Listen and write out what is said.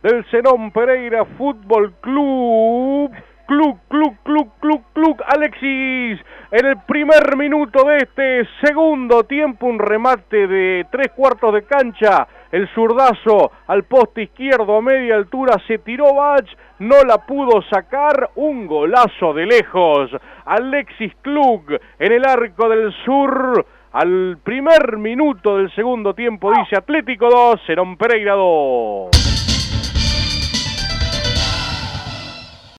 del Zenón Pereira Fútbol Club. Club. Alexis, en el primer minuto de este segundo tiempo, un remate de 3/4 de cancha. El zurdazo al poste izquierdo a media altura, se tiró Bach, no la pudo sacar, un golazo de lejos. Alexis Klug en el arco del sur, al primer minuto del segundo tiempo, dice Atlético 2, Zenón Pereira 2.